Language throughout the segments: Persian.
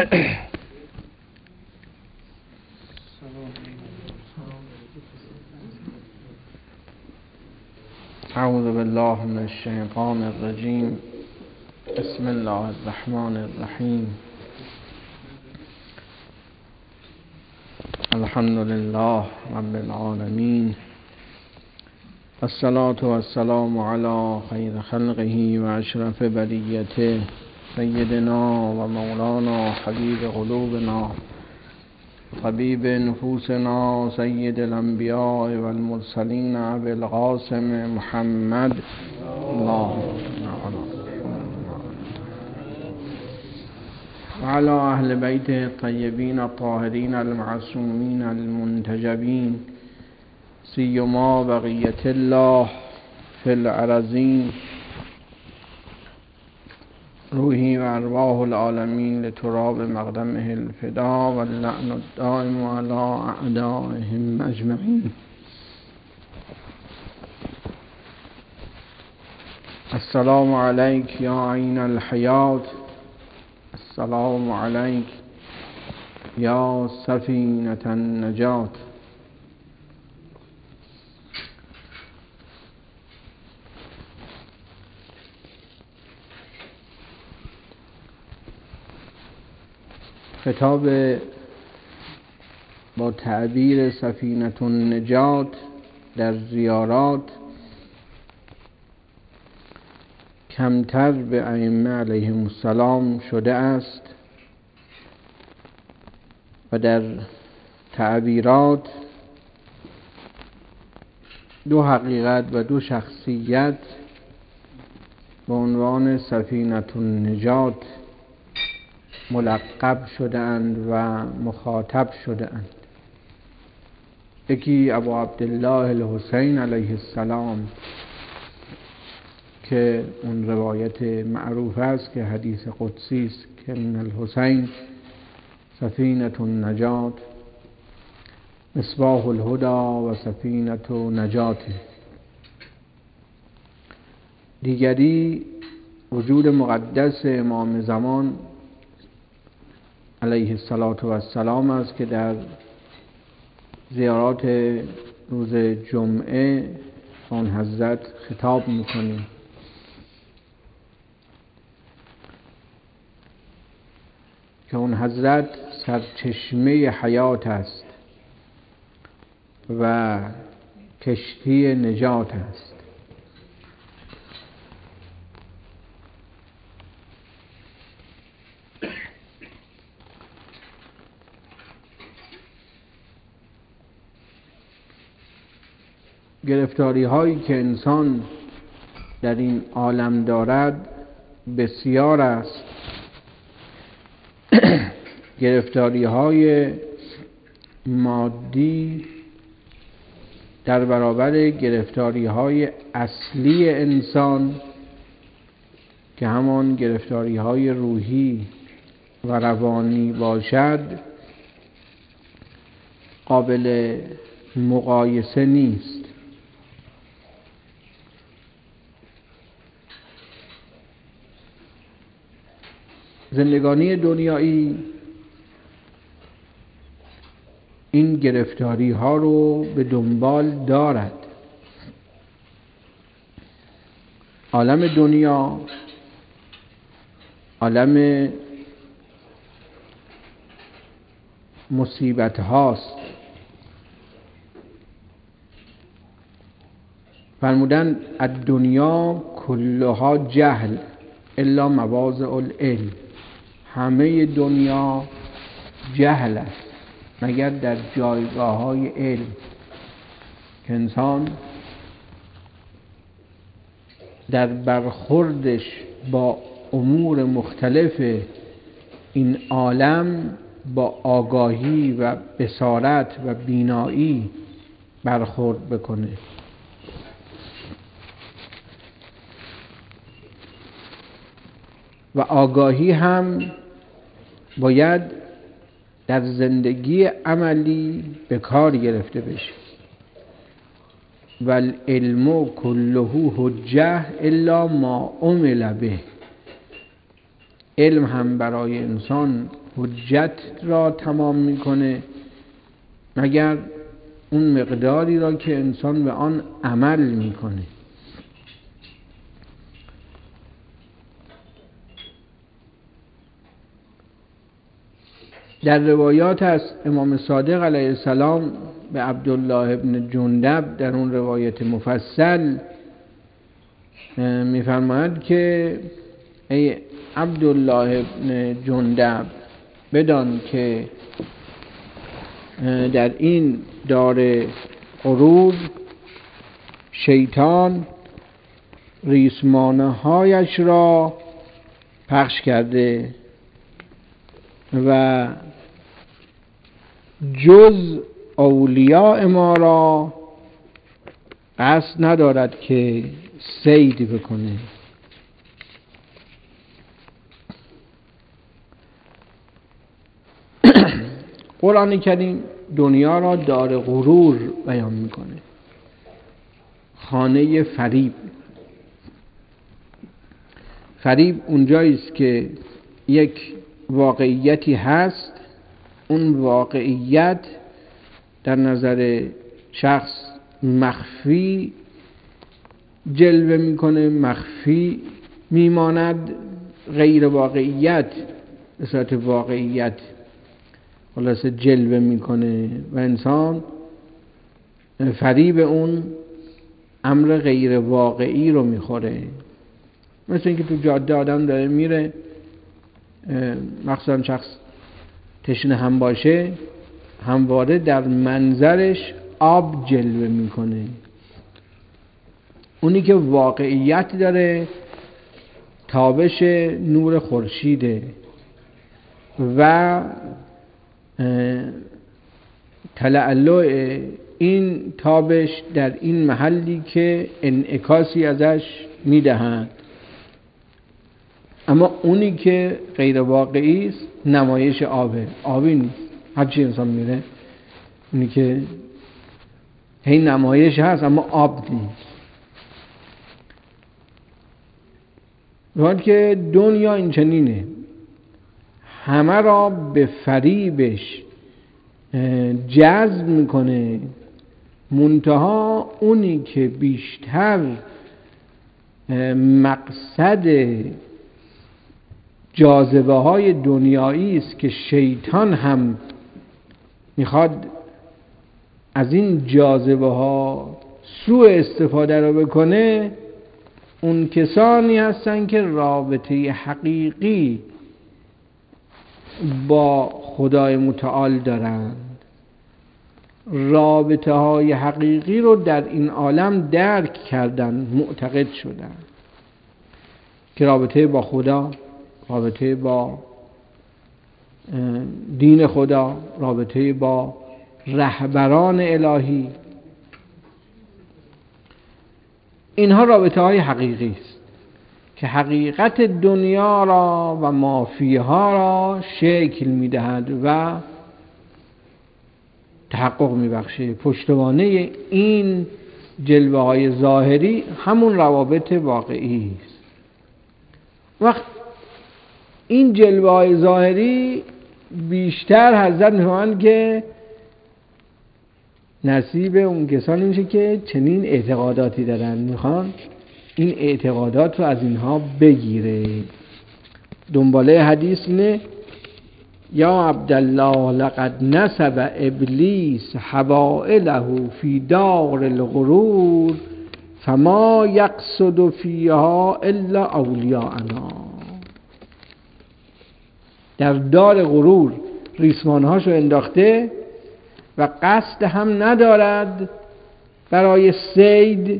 اعوذ بالله من الشیطان الرجیم. بسم الله الرحمن الرحیم. الحمد لله رب العالمین، الصلاة والسلام علی خیر خلقه و اشرف بریته سیدنا و مولانا حبیب قلوبنا طبیب نفوسنا سید الانبیاء والمرسلین ابی القاسم محمد و علی اهل بیت الطیبین الطاهرین المعصومین المنتجبین سیما بقیة الله فی الارضین روحی و ارواح العالمین لتراب مقدمه الفدا و اللعن الدائم علی اعدائهم اجمعین. السلام علیک یا عین الحیات، السلام علیک یا سفینة النجات. خطاب با تعبیر سفینة النجات در زیارات کمتر به ائمه علیهم السلام شده است و در تعبیرات دو حقیقت و دو شخصیت به عنوان سفینة النجات ملقب شده اند و مخاطب شده اند. یکی ابو عبدالله الحسین علیه السلام که اون روایت معروف است که حدیث قدسی است که من الحسین سفینة النجات مصباح الهدی و سفینة نجاته. دیگری وجود مقدس امام زمان علیه السلام است که در زیارات روز جمعه آن حضرت خطاب میکنیم. که اون حضرت سرچشمه حیات است و کشتی نجات است. گرفتاری هایی که انسان در این عالم دارد بسیار است. گرفتاری های مادی در برابر گرفتاری های اصلی انسان که همان گرفتاری های روحی و روانی باشد قابل مقایسه نیست. زندگانی دنیایی این گرفتاری ها رو به دنبال دارد. عالم دنیا عالم مصیبت هاست. فرمودن الدنیا کلها جهل الا مواضع العلم. همه دنیا جهل است مگر در جایگاه های علم که انسان در برخوردش با امور مختلف این عالم با آگاهی و بصارت و بینایی برخورد بکنه. و آگاهی هم باید در زندگی عملی به کار گرفته بشه. و العلم کله حجه الا ما عمل به. علم هم برای انسان حجت را تمام میکنه مگر اون مقداری را که انسان به آن عمل میکنه. در روایات از امام صادق علیه السلام به عبدالله ابن جندب در اون روایت مفصل میفرماید که ای عبدالله ابن جندب بدان که در این دار غرور شیطان ریسمانه هایش را پخش کرده و جز اولیاء ما را قصد ندارد که صید بکنه. قرآن کریم دنیا را دار غرور بیان میکنه، خانه فریب. فریب اونجایی است که یک واقعیتی هست، اون واقعیت در نظر شخص مخفی جلوه میکنه، مخفی میماند، غیر واقعیت به صورت واقعیت خلاصه جلوه میکنه و انسان فریب اون امر غیر واقعی رو میخوره. مثل اینکه تو جاده آدم داره میره، مخصوصا شخص تشنه هم باشه، همواره در منظرش آب جلوه میکنه. اونی که واقعیت داره تابش نور خورشیده و تلألؤ این تابش در این محلی که انعکاسی ازش میدهند. اما اونی که غیر واقعی است نمایش آبه، آبی نیست. هرچی انسان میره اونی که هی نمایش هست اما آب نیست. وقتی که دنیا این چنینه، همه را به فریبش جذب میکنه، منتها اونی که بیشتر مقصد جاذبه های دنیایی است که شیطان هم میخواد از این جاذبه ها سوء استفاده رو بکنه، اون کسانی هستن که رابطه حقیقی با خدای متعال دارند، رابطه های حقیقی رو در این عالم درک کردن، معتقد شدن که رابطه با خدا، رابطه با دین خدا، رابطه با رهبران الهی، اینها رابطه های حقیقی است که حقیقت دنیا را و مافیها را شکل میدهد و تحقق میبخشه. پشتوانه این جلوه های ظاهری همون روابط واقعی است. وقت این جلوه های ظاهری بیشتر حضرت میفرمایند که نصیب اون کسانی میشه که چنین اعتقاداتی دارن، میخوان این اعتقادات رو از اینها بگیره. دنباله حدیث اینه: یا عبدالله لقد نسب ابلیس حبائله فی دار الغرور فما یقصد فیها الا اولیاءنا. در دار غرور ریسمانهاشو انداخته و قصد هم ندارد برای صید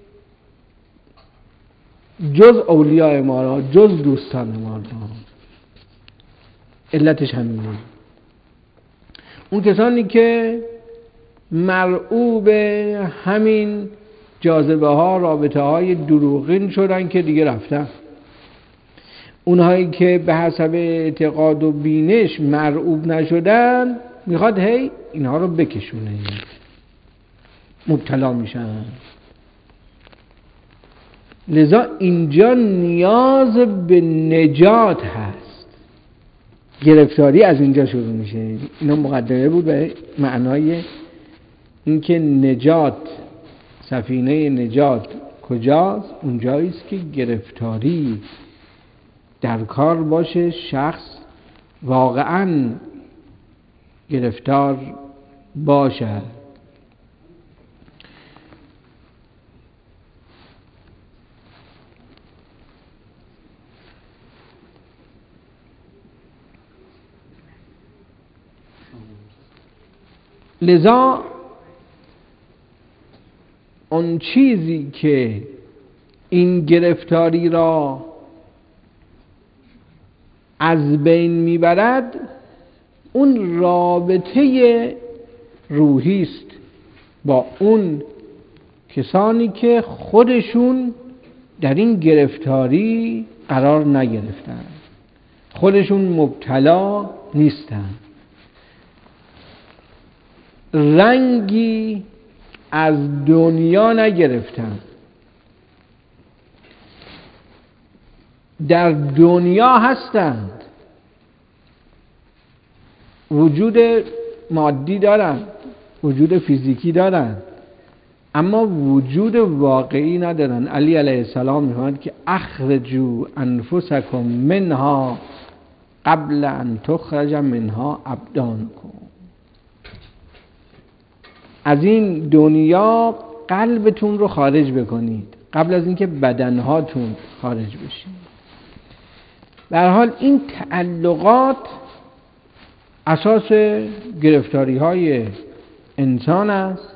جز اولیاء ما را، جز دوستان ما را. علتش همینه. اون کسانی که مرعوب همین جاذبه ها، رابطه های دروغین شدن که دیگه رفتن. اونهایی که به حسب اعتقاد و بینش مرعوب نشدن میخواد هی اینها رو بکشونه، مبتلا میشن. لذا اینجا نیاز به نجات هست. گرفتاری از اینجا شروع میشه. اینا مقدمه بود به معنای اینکه نجات، سفینه نجات کجاست؟ اونجایی است که گرفتاری در کار باشه، شخص واقعاً گرفتار باشه. لذا اون چیزی که این گرفتاری را از بین میبرد اون رابطه روحی است با اون کسانی که خودشون در این گرفتاری قرار نگرفتن، خودشون مبتلا نیستن، رنگی از دنیا نگرفتن، در دنیا هستند، وجود مادی دارند، وجود فیزیکی دارند، اما وجود واقعی ندارند. علی علیه السلام می‌فرماید که اخرجوا انفسکم منها قبل ان تخرج منها ابدانکم. از این دنیا قلبتون رو خارج بکنید قبل از اینکه بدنهاتون خارج بشین. به هر حال این تعلقات اساس گرفتاری های انسان است.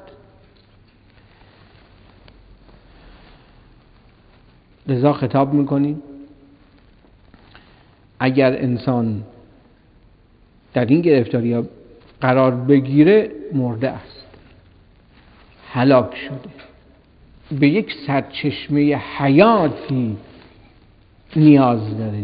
لذا خطاب میکنیم اگر انسان در این گرفتاری ها قرار بگیره مرده است، هلاک شده، به یک سرچشمه حیاتی نیاز داره.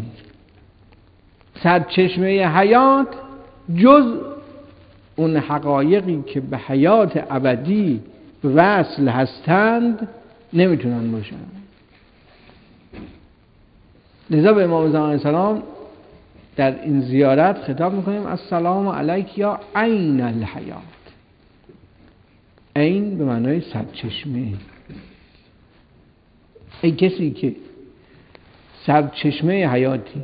سرچشمه حیات جز اون حقایقی که به حیات ابدی وصل هستند نمیتونن باشن. لذا به امام زمان علیه السلام در این زیارت خطاب میکنیم السلام علیک یا عین الحیات. عین به معنای سرچشمه. ای کسی که سرچشمه حیاتی،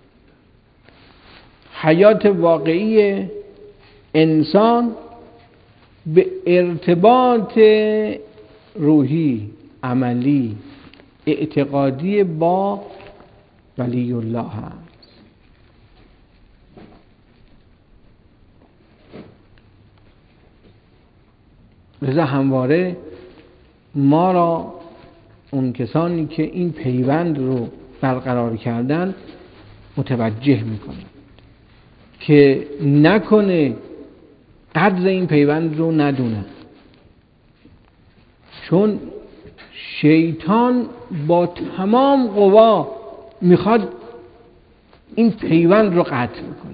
حیات واقعی انسان به ارتباط روحی، عملی، اعتقادی با ولی الله هست. لذا همواره ما را اون کسانی که این پیوند رو برقرار کردن متوجه میکنه که نکنه قدر این پیوند رو ندونه، چون شیطان با تمام قوا میخواد این پیوند رو قطع کنه.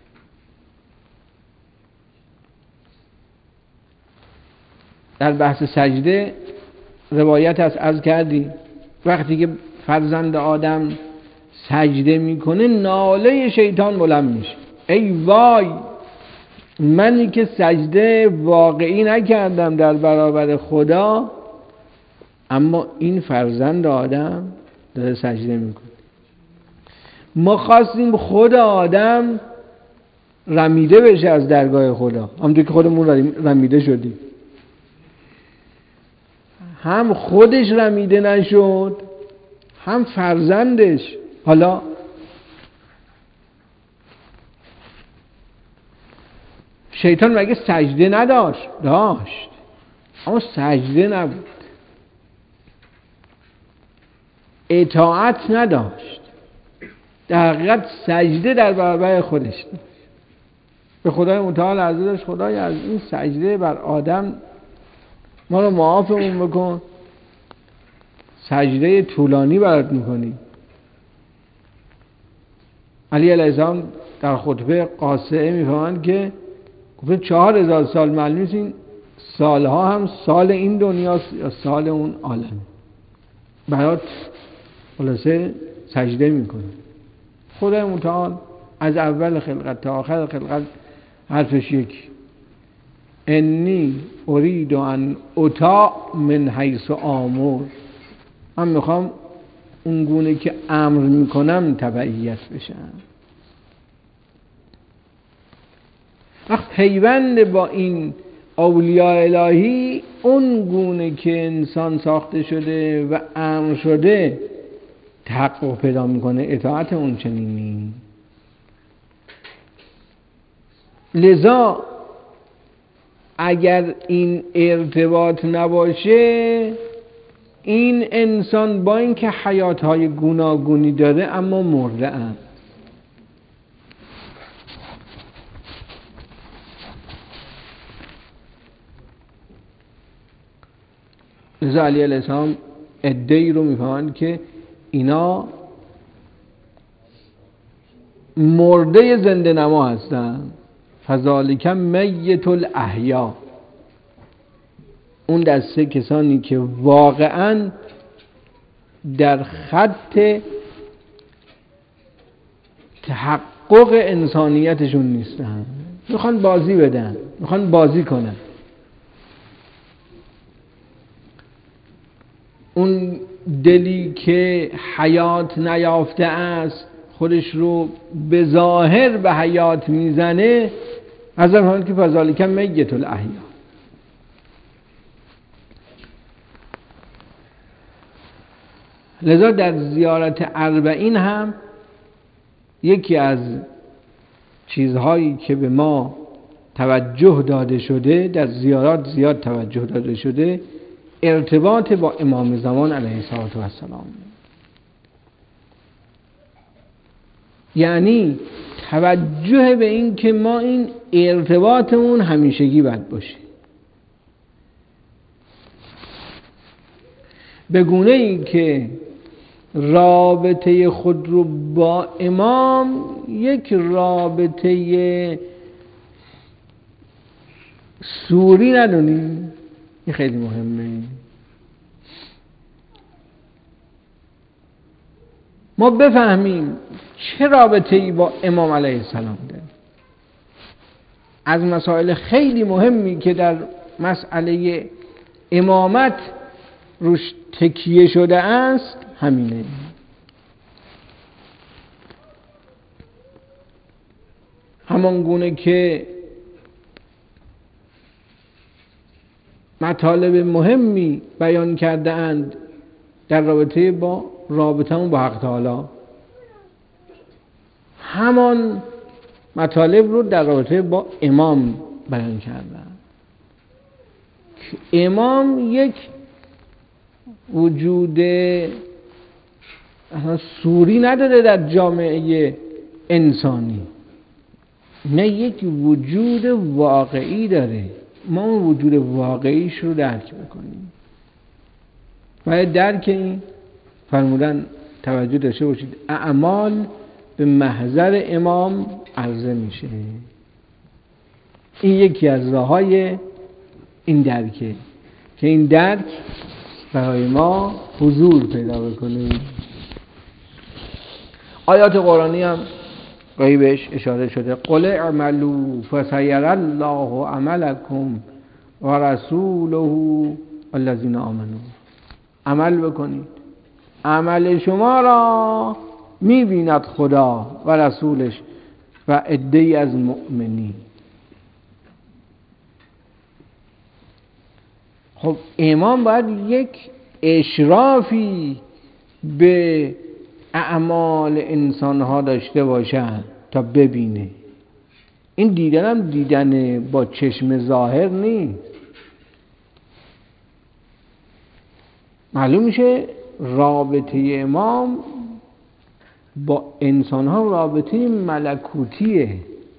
در بحث سجده روایت هست، عرض کردی وقتی که فرزند آدم سجده میکنه ناله شیطان بلند میشه، ای وای منی که سجده واقعی نکردم در برابر خدا، اما این فرزند آدم داره سجده میکنه. ما خواستیم خود آدم رمیده بشه از درگاه خدا، همونطور که خودمون رمیده شدیم. هم خودش رمیده نشد هم فرزندش. حالا شیطان مگه سجده نداشت؟ داشت، اما سجده نبود، اطاعت نداشت، در حقیقت سجده در برابر خودش داشت. به خدای متعال عزیزش خدای از این سجده بر آدم ما رو معافمون بکن، سجده طولانی برات میکنی. علی علیه السلام در خطبه قاصعه میفهمند که گفته 4000 سال معلوم نیست این سالها هم سال این دنیاست یا سال اون عالم، برات خلاصه سجده میکنه. خدای متعال از اول خلقت تا آخر خلقت حرفش یکی. انی ارید ان اطاع من حیث آمر، من میخوام اون گونه که امر میکنم تبعیت بشم. وقت پیوند با این اولیاء الهی اون گونه که انسان ساخته شده و امر شده تحقق پیدا میکنه، اطاعت اون چنینی. لذا اگر این ارتباط نباشه، این انسان با اینکه حیاتهای گوناگونی داره اما مرده است. لذا علیه السلام عده‌ای رو میفهمند که اینا مرده زنده نما هستن. فذالک میت الاحیا، اون دسته کسانی که واقعا در خط تحقق انسانیتشون نیستن، میخوان بازی بدن، میخوان بازی کنن. اون دلی که حیات نیافته است خودش رو به ظاهر به حیات میزنه، از همون که فذالک میت الاحیا. لذا در زیارت اربعین هم یکی از چیزهایی که به ما توجه داده شده، در زیارات زیاد توجه داده شده، ارتباط با امام زمان علیه السلام. یعنی توجه به این که ما این ارتباطمون همیشگی باید باشه، به گونه ای که رابطه خود رو با امام یک رابطه سوری ندونیم. این خیلی مهمه. ما بفهمیم چه رابطه‌ای با امام علیه السلام داریم. از مسائل خیلی مهمی که در مسئله امامت روش تکیه شده است همینه. همان گونه که مطالب مهمی بیان کرده اند در رابطه با رابطه‌مون با حق تعالی، همان مطالب رو در رابطه با امام بیان کردن که امام یک وجود سوری نداره در جامعه انسانی، نه یک وجود واقعی داره. ما اون وجود واقعیش رو درک بکنیم. باید درک این فرمودن توجه داشته باشید. اعمال به محضر امام عرضه میشه. این یکی از راه‌های این درکه که این درک برای ما حضور پیدا بکنه. آیات قرآنی هم گاهی بهش اشاره شده. قل اعملوا فسیری الله عملکم و رسوله الذین آمنوا. عمل بکنید، عمل شما را میبیند خدا و رسولش و عده‌ای از مؤمنین. خب امام باید یک اشرافی به اعمال انسانها داشته باشن تا ببینه. این دیدن هم دیدن با چشم ظاهر نیست. معلوم میشه رابطه امام با انسانها رابطه ملکوتیه.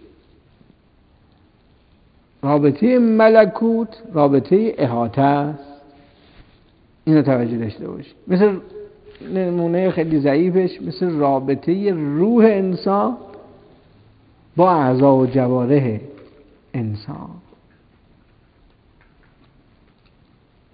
رابطه ملکوت رابطه احاطه است. اینو توجه داشته باشید. مثل نمونه خیلی ضعیفش مثل رابطه روح انسان با اعضا و جوارح انسان.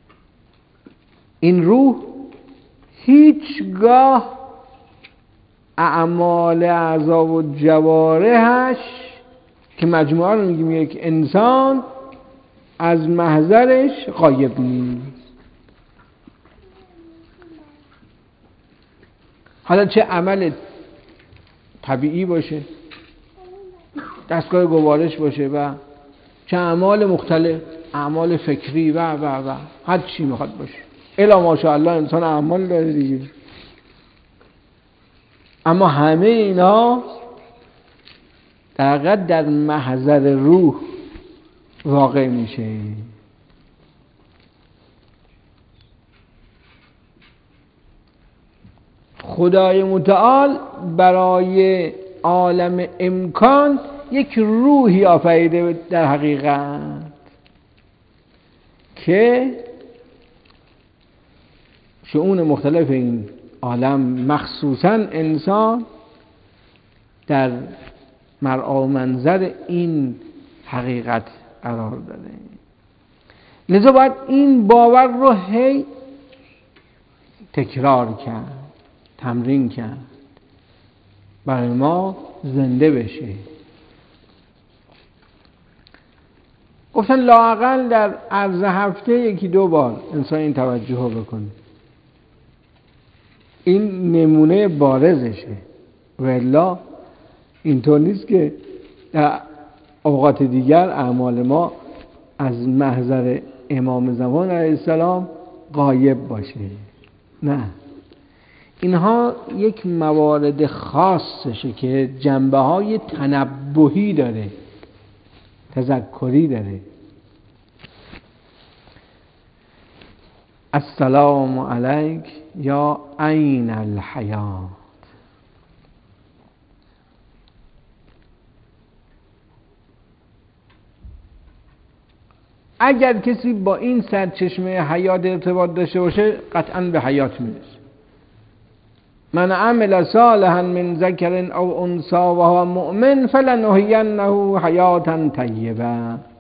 این روح هیچگاه اعمال اعضا و جوارحش که مجموعه رو میگیم یک انسان از محضرش غایب نیست. حالا چه عمل طبیعی باشه، دستگاه گوارش باشه و چه اعمال مختلف، اعمال فکری و هر چی میخواد باشه. الا ماشاءالله انسان اعمال داره دیگه. اما همه اینا در محضر روح واقع میشه. خدای متعال برای عالم امکان یک روحی آفریده در حقیقت که شؤون مختلف این عالم مخصوصا انسان در مرعا منظر این حقیقت قرار داده. لذا باید این باور رو هی تکرار کرد، تمرین کرد، برای ما زنده بشه. گفتن لااقل در عرض هفته یکی دو بار انسان این توجه رو بکنه. این نمونه بارزشه، والا اینطور نیست که در اوقات دیگر اعمال ما از محضر امام زمان علیه السلام غایب باشه. نه، اینها یک موارد خاصشه که جنبه های تنبهی داره، تذکری داره. السلام علیک یا عین الحیات. اگر کسی با این سرچشمه حیات ارتباط داشته باشه قطعاً به حیات میرسه. من عمل صالحا من ذکر او انثی و هو مؤمن فلنحینه حیاتا طیبه.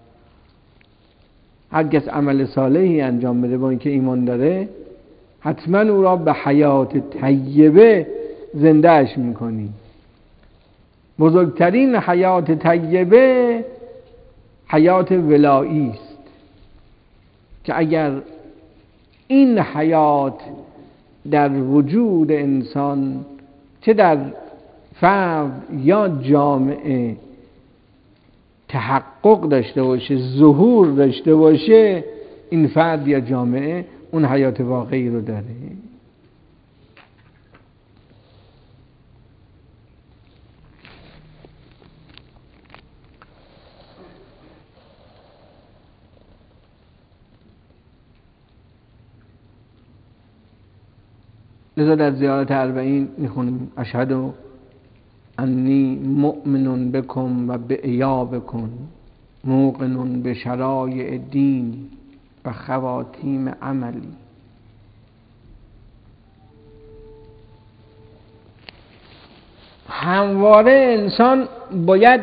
هر کس عمل صالحی انجام بده با اینکه ایمان داره، حتما او را به حیات طیبه زندهش میکنی. بزرگترین حیات طیبه حیات ولایی است که اگر این حیات در وجود انسان، چه در فرد یا جامعه، تحقق داشته باشه، ظهور داشته باشه، این فرد یا جامعه اون حیات واقعی رو داره. لذا در زیارت اربعین میخونیم اشهد انی مؤمن بکم و بایابکم موقن به شرایع دین و خواتیم عملی. همواره انسان باید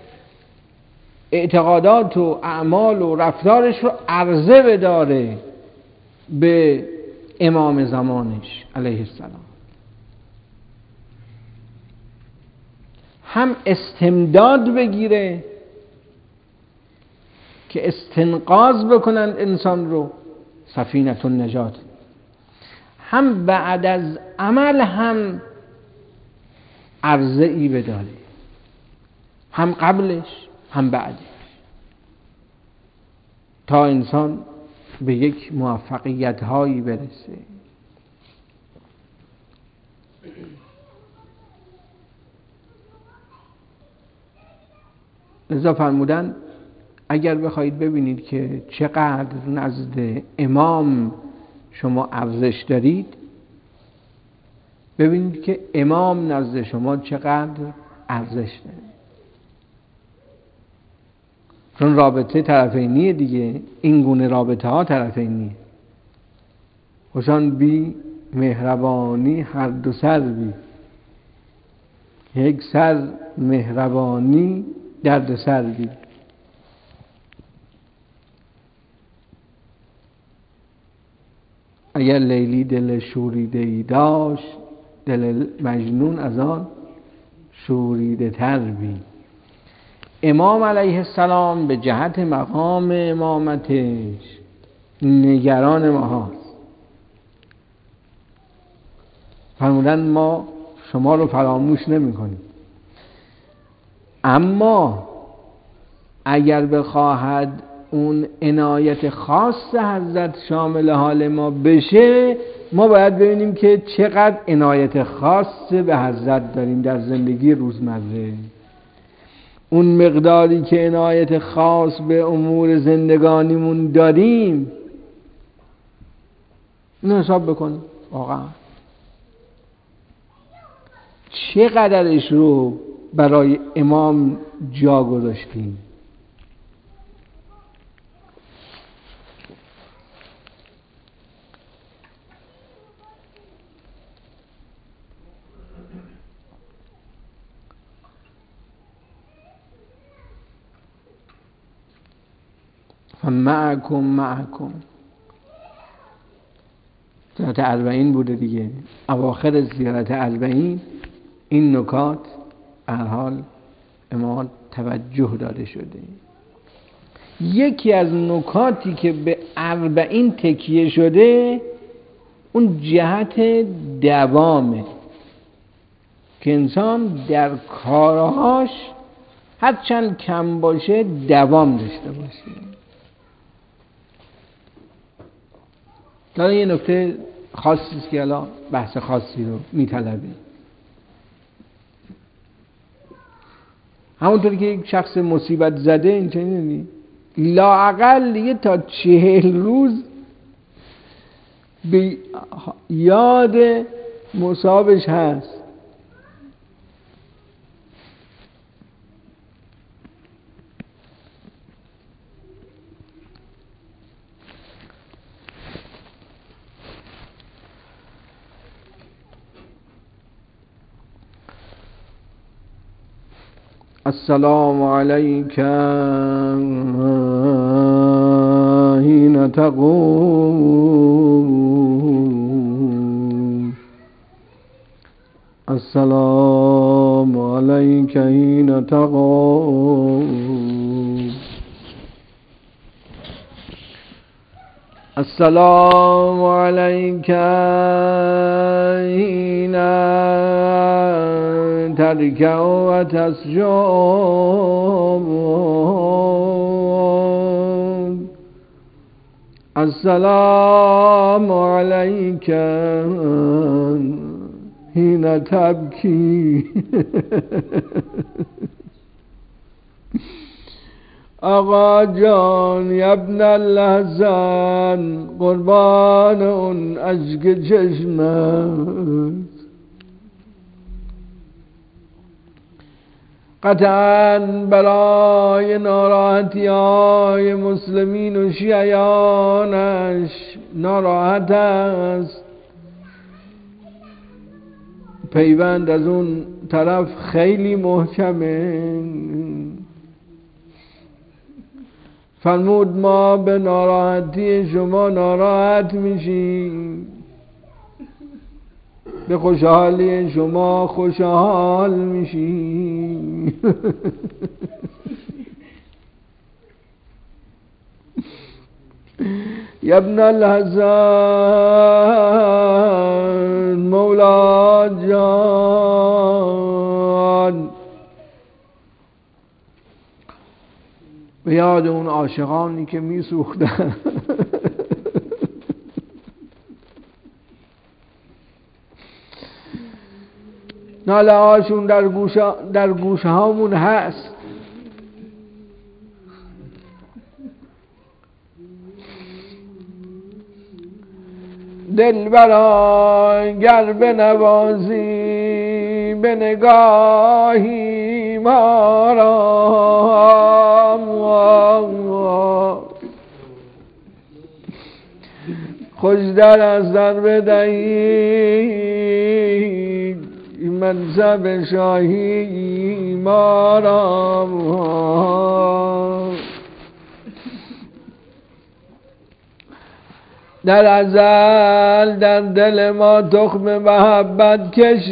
اعتقادات و اعمال و رفتارش رو عرضه بداره به امام زمانش علیه السلام. هم استمداد بگیره که استنقاذ بکنند انسان رو، سفینه النجات، هم بعد از عمل هم عرضه ای بداره، هم قبلش هم بعدش، تا انسان به یک موفقیت هایی برسه. لذا فرمودن اگر بخواید ببینید که چقدر نزد امام شما ارزش دارید، ببینید که امام نزد شما چقدر ارزش داره. چون رابطه طرفینیه دیگه، این گونه رابطه ها طرفینیه. خوشان بی مهربانی هر دو سر بی، یک سر مهربانی درد سر بی. اگر لیلی دل شوریده ای داشت دل مجنون از آن شوریده تر بین. امام علیه السلام به جهت مقام امامتش نگران ما هست. فرمودن ما شما رو فراموش نمی کنیم، اما اگر بخواهد اون عنایت خاص حضرت شامل حال ما بشه، ما باید ببینیم که چقدر عنایت خاص به حضرت داریم در زندگی روزمره. اون مقداری که عنایت خاص به امور زندگانیمون داریم اینو حساب بکنیم واقعا چقدرش رو برای امام جا گذاشتیم. معکم زیارت اربعین بوده دیگه، اواخر زیارت اربعین این نکات هر حال امام توجه داده شده. یکی از نکاتی که به اربعین تکیه شده اون جهت دوامه که انسان در کارهاش هرچند کم باشه دوام داشته باشه. حالا یه نکته خاصی است که الان بحث خاصی رو میطلبه. همونطور که یک شخص مصیبت زده این چنینی لااقل یه تا 40 روز به یاد مصابش هست. السلام علیک حین تقوم، السلام علیک حین تقوم، السلام علیک حین ترکع و تسجد، السلام علیک حین تبکی. آقا جان ابن الحسن قربان اون اشک چشمت، قطعاً برای ناراحتی های مسلمین و شیعیانش ناراحت است. پیوند از اون طرف خیلی محکمه. فرمود ما به ناراحتی شما ناراحت میشیم، به خوشحالی شما خوشحال میشیم. یا ابن الحسن مولا جان، به یاد اون عاشقانی که میسوختن ناله هاشون در گوشه هامون هست. دل برای گر بنوازی به نگاهی ما را، خوش در از در بدهی منصب شاهی ما را. در ازل در دل ما تخم محبت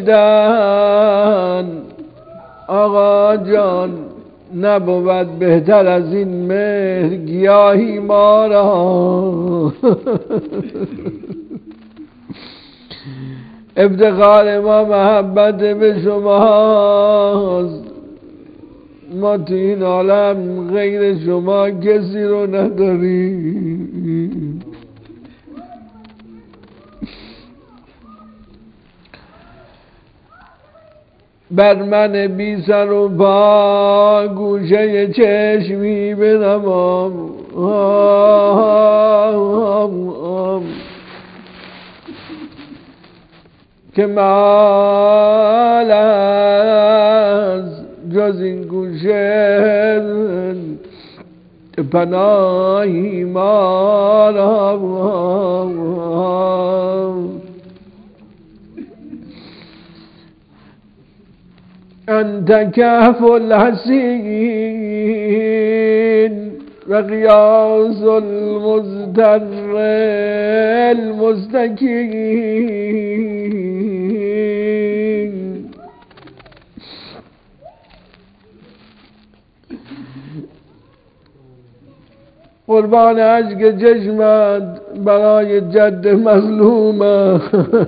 کشتن. آقا جان نبود بهتر از این مهر گیاهی ما را. افتخار ما محبت به شماست، ما تو این عالم غیر شما کسی رو نداریم. بر من بی سر و پا گوشه چشمی بنمام، که مال از جز این گوشه پناهی ما را. انت کهف الحسین و قیاس المضطر المستکین. قربان اشک چشمت برای جد مظلومم.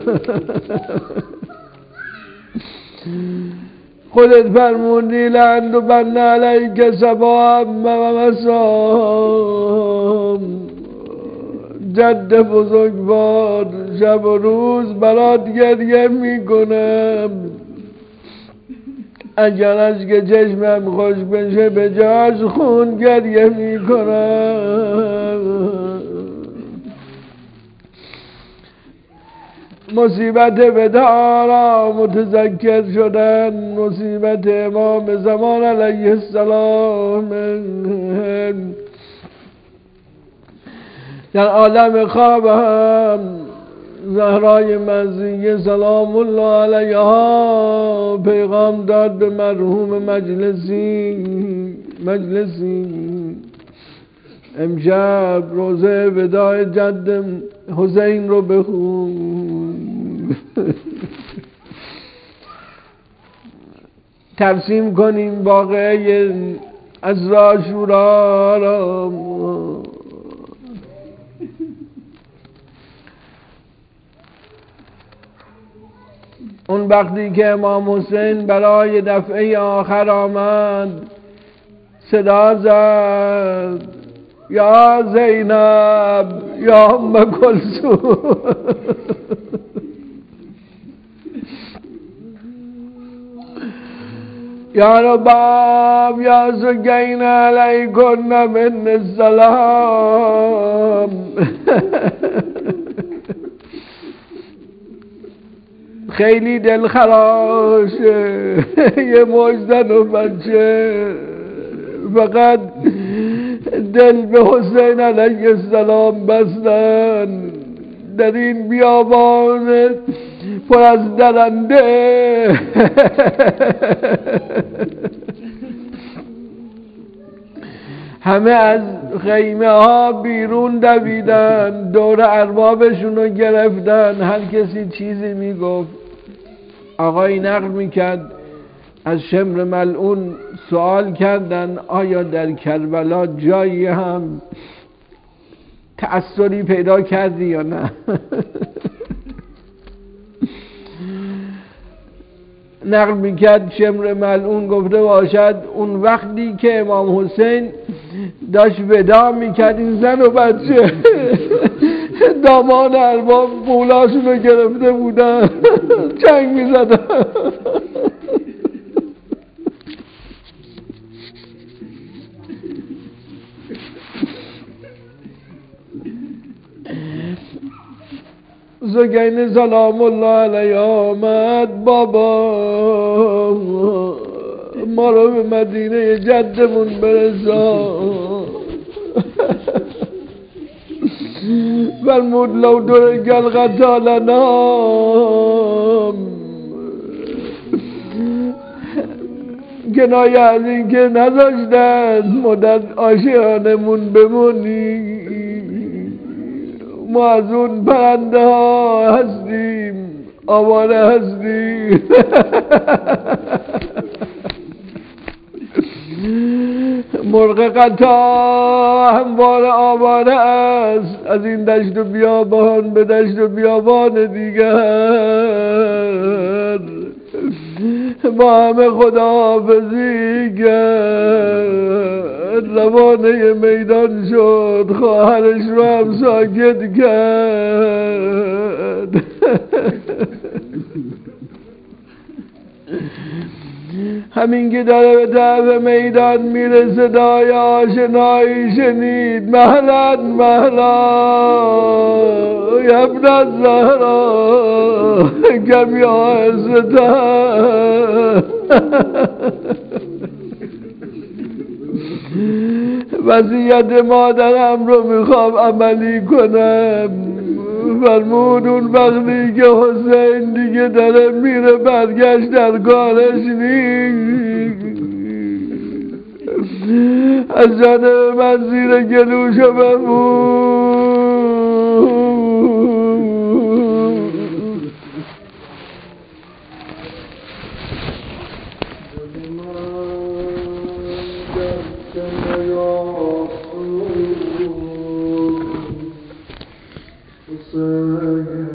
خودت فرمودی لعن بن علیک سبا و مسام. جد بزرگوار شب و روز برات گریه میکنم. اگر اشک چشمم خوش بشه به جاش خون گریه میکنم. مصیبت وداع را متذکر شدن، مصیبت امام زمان علیه السلام. در عالم خواب هم زهرای مزیه سلام الله علیها پیغام داد به مرحوم مجلسی امشب روزه وداع جد حسین رو بخون. ترسیم کنیم واقعه از عاشورا را. اون وقتی که امام حسین برای دفعه آخر آمد صدا زد یا زینب یا ام کلثوم. یا رباب یا زکین علیکن من السلام. خیلی دلخراشه یه مجدن و بچه، فقط دل به حسین علیه السلام بستن در این بیابان پر از درنده. همه از خیمه ها بیرون دویدن، دور اربابشون رو گرفتن، هر کسی چیزی میگفت. آقای نقل میکرد از شمر ملعون سوال کردن آیا در کربلا جایی هم تأثری پیدا کردی یا نه؟ نقل میکرد شمر ملعون گفته باشد اون وقتی که امام حسین داشت ودا میکرد این زن و بچه دامان ارباب مولاشون رو گرفته بودن چنگ میزدن. زکین سلام الله علیه آمد بابا ما رو به مدینه جدمون برسان. فرمود لو درگل قتالنا، کنایه از این که نذاشتن ما در آشیانمون بمونی، ما از اون پرنده ها هستیم، آواره هستیم. مرغ قطار همواره آواره است، از این دشت و بیابان به دشت و بیابان دیگر. با همه خداحافظی کرد، روانه میدان شد، خواهرش رو هم ساکت کرد. همین که داره به طرف میدان میره صدای آشنایی شنید. مهلا مهلا ابن الزهرا، کمی آهسته‌تر. وصیت مادرم رو میخوام عملی کنم. فرمود اون وقتی که حسین دیگه داره میره، برگشت در کارش نیست، از جانب من زیر گلوشو بمون.